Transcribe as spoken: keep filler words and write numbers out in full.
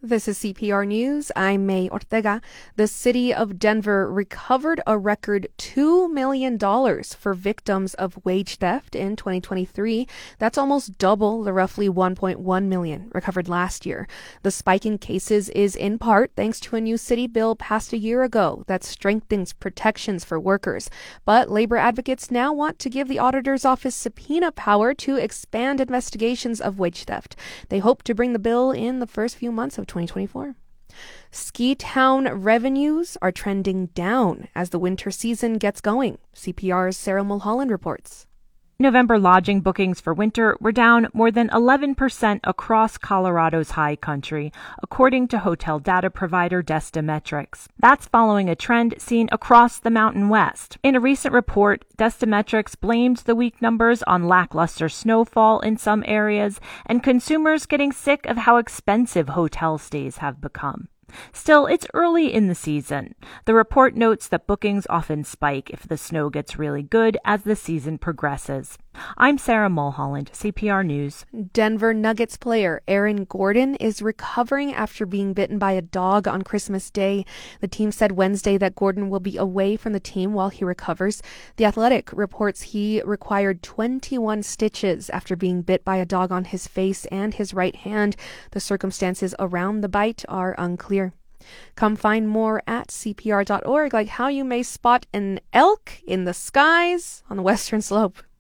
This is C P R News. I'm May Ortega. The city of Denver recovered a record two million dollars for victims of wage theft in twenty twenty-three. That's almost double the roughly one point one million dollars recovered last year. The spike in cases is in part thanks to a new city bill passed a year ago that strengthens protections for workers. But labor advocates now want to give the auditor's office subpoena power to expand investigations of wage theft. They hope to bring the bill in the first few months of twenty twenty-four. Ski town revenues are trending down as the winter season gets going. C P R's Sarah Mulholland reports. November lodging bookings for winter were down more than eleven percent across Colorado's high country, according to hotel data provider Destimetrics. That's following a trend seen across the Mountain West. In a recent report, Destimetrics blamed the weak numbers on lackluster snowfall in some areas and consumers getting sick of how expensive hotel stays have become. Still, it's early in the season. The report notes that bookings often spike if the snow gets really good as the season progresses. I'm Sarah Mulholland, C P R News. Denver Nuggets player Aaron Gordon is recovering after being bitten by a dog on Christmas Day. The team said Wednesday that Gordon will be away from the team while he recovers. The Athletic reports he required twenty-one stitches after being bit by a dog on his face and his right hand. The circumstances around the bite are unclear. Come find more at C P R dot org, like how you may spot an elk in the skies on the Western Slope.